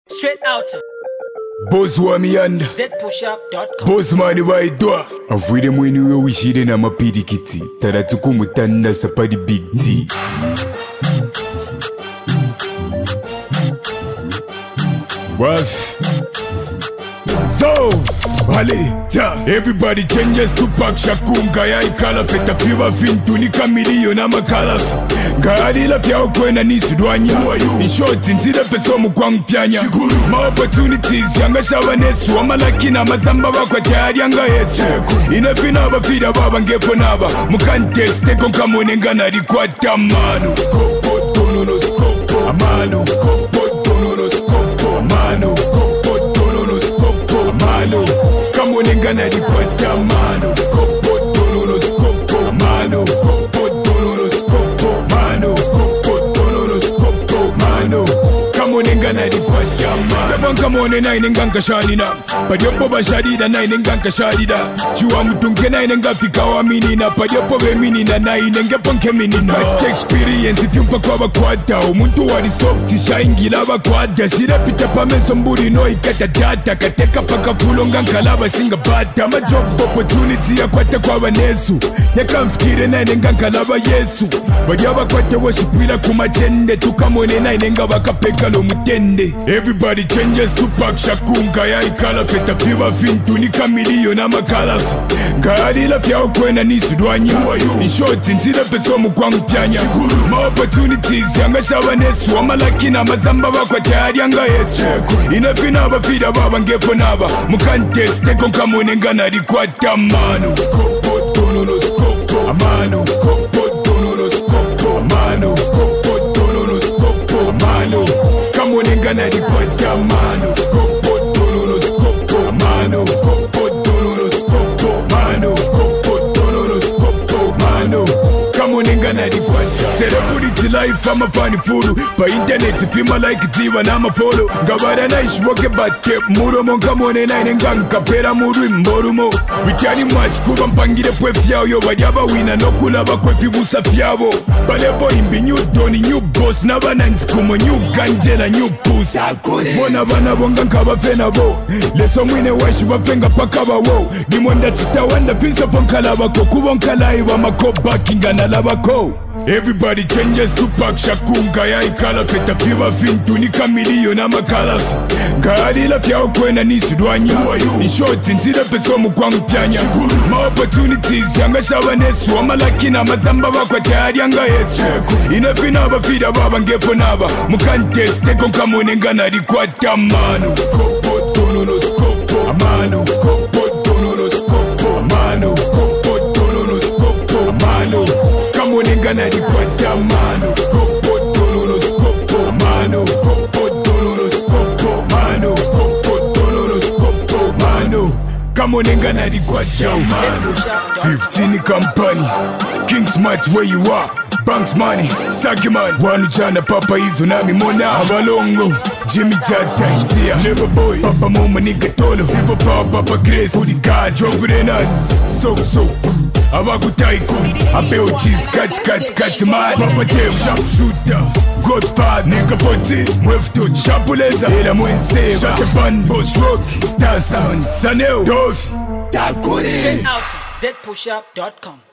Straight out. Boss wami yanda zpushup.com. Boss mani waidwa Avwire mwini uwe wishire na mapirikiti Taratuku mutanda sapari big T Waf So Vale, ta Everybody changes to Pac Shakunga ya ikala feta fiwa fintu ni kamiliyo na makala Ngari la fya okwena nisidwanya In short, nzira peso mukwangu fyanya Ma opportunities yanga shawa nesu Wamalaki na mazamba wakwa tayari yanga yesu Inafina wafida baba ngefo naba Mukanteste konka monenga na rikwata manu Skopo tono no skopo Amanu Skopo tono no skopo Amanu Skopo tono no skopo Amanu Kamonenga na rikwata manu Skopo tono no skopo Amanu Skopo tono no skopo Amanu Skopo tono no skopo Amanu Kamonenga na rikwata manu Davanka mone na inenganka shanina Padiopo bashadida na inenganka shadida Chua mutunke na inengafika wa minina Padiopo ve minina na inengeponke minina Past experience ifyumpa kwa wakwata Umuntu wari soft shaingila wakwata Shira pita pa menso mburi no ikata data Kateka paka fulonga nkalaba shinga bata Ma job opportunity ya kwata kwa wanesu Yaka mfikire na inenganka laba yesu Badia wakwata washipwila kumachende Tukamone na inenga wakapeka lo mutende Everybody changes to Pac Shakunga ya ikala feta fiwa fintu ni kamiliyo na makala Ngari la fya okwena nisidwanya In short, nzira peso mukwangu fyanya Ma opportunities yanga shawa nesu Wamalaki na mazamba wakwa tayari yanga yesu Inafina wafida baba ngefo naba Mukanteste konka monenga na rikwata manu Skopo tono no skopo Amanu Skopo tono no skopo Amanu Skopo tono no skopo Amanu Kamonenga na rikwata manu Skopo tono no skopo Amanu Skopo tono no skopo Amanu Skopo tono no skopo Amanu Kamonenga na rikwata Celebrity life ama fani furu Pa internet fima like tiwa na mafolo Ngabara na ishwoke bate Muromo nkamone na inenganka pera muru imborumo Wikani match kuba mpangire pwe fyao Yo wadiaba wina no kulaba kwe fibusa fyabo Balebo imbi new doni new boss Nabana nzikumo new ganje na new pussy Mona bana bonga nkaba fena bo Leso mwine washi wafenga paka ba wow Nimonda chita wanda pinso ponkalaba ko Kubonkalai wa makoba kinga na laba ko Everybody changes to Pac Shakunga ya ikala feta fiwa fintu ni kamiliyo na makala Ngari la fya okwena nisidwanya In short, nzira peso mukwangu fyanya Ma opportunities yanga shawa nesu Wamalaki na mazamba wakwa tayari yanga yesu Inafina wafida baba ngefo naba Mukanteste konka monenga na rikwata manu Skopo tono no skopo Amanu Skopo tono no skopo Amanu Skopo tono no skopo Amanu Kamonenga na rikwata manu Skopo tono no skopo Amanu Skopo tono no skopo Amanu Skopo tono no skopo Amanu Kamonenga na rikwata manu 15 company King Smart where you are Banks money, Sagiman Wanu jana papa izo nami mona Abalongo, Jimmy Jata Isia, Never boy, Papa Moma nigga tolo Silver power, Papa Grace Hoodie guys, drove it in us So Awaku taiko, Abeo cheese, catch man Papa Dave, sharp shooter Godfather, nigga 40 Mwefto, Chapuleza Ela mwense, shut the band Boss rock, Star Sound, Saneo Dove Straight out. zpushup.com.